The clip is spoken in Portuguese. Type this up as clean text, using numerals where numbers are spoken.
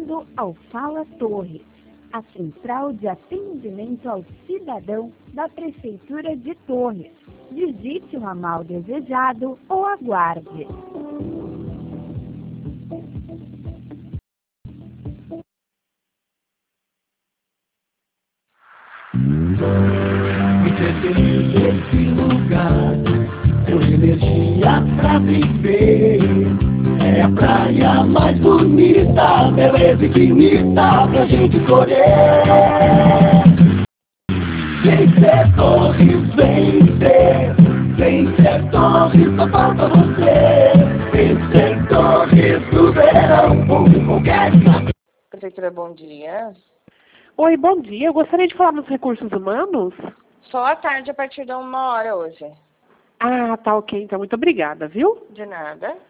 bem-vindo ao Fala Torres, a central de atendimento ao cidadão da Prefeitura de Torres. Digite o ramal desejado ou aguarde. Me pertence esse lugar, deu energia pra viver. É a praia mais bonita, beleza infinita pra gente correr. Vencer Torres, vencer Torres, só falta você. Vencer Torres no verão, onde qualquer... Prefeitura, bom dia. Oi, bom dia. Eu gostaria de falar nos recursos humanos. Só à tarde, a partir de 1 hora hoje. Ah, tá ok. Então, muito obrigada, viu? De nada.